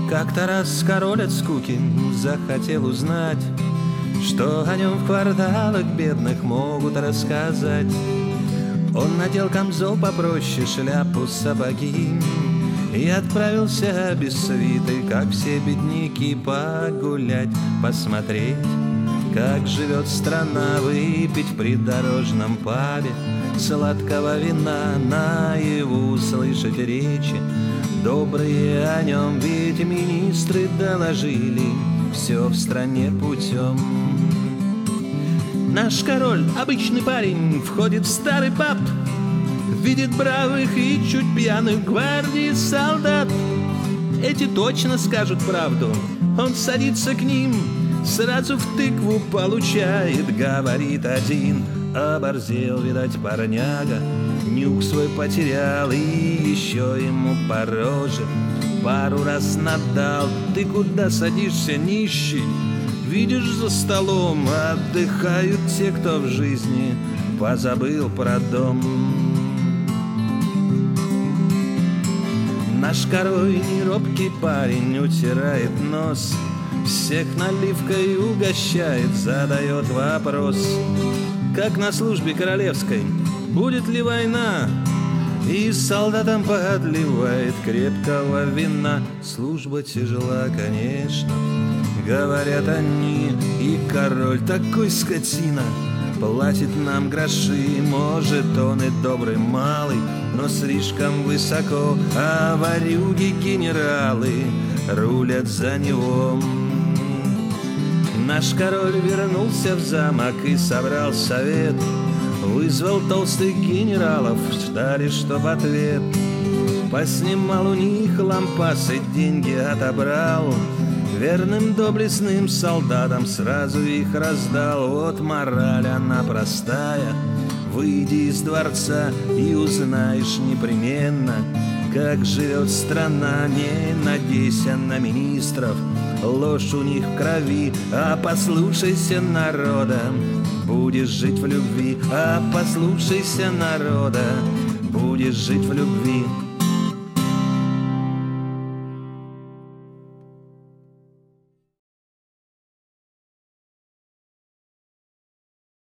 Как-то раз король от скуки захотел узнать, что о нем в кварталах бедных могут рассказать. Он надел камзол попроще, шляпу, сапоги и отправился без свиты, как все бедняки, погулять, посмотреть, как живет страна, выпить в придорожном пабе сладкого вина, наяву слышать речи добрые о нем, ведь министры доложили все в стране путем. Наш король, обычный парень, входит в старый паб, видит бравых и чуть пьяных гвардии солдат. Эти точно скажут правду. Он садится к ним, сразу в тыкву получает. Говорит один: оборзел, видать, парняга, нюх свой потерял, и еще ему по роже пару раз надал. Ты куда садишься, нищий? Видишь, за столом отдыхают те, кто в жизни позабыл про дом. Наш король, не робкий парень, утирает нос, всех наливкой угощает, задает вопрос: как на службе королевской, будет ли война? И солдатам подливает крепкого вина. Служба тяжела, конечно, говорят они, и король такой скотина, платит нам гроши. Может, он и добрый малый, но слишком высоко, а ворюги-генералы рулят за него. Наш король вернулся в замок и собрал совет, вызвал толстых генералов, ждали, что в ответ. Поснимал у них лампасы, деньги отобрал, верным доблестным солдатам сразу их раздал. Вот мораль, она простая: выйди из дворца и узнаешь непременно, как живет страна. Не надейся на министров, ложь у них в крови, а послушайся народа, будешь жить в любви. А послушайся народа, будешь жить в любви.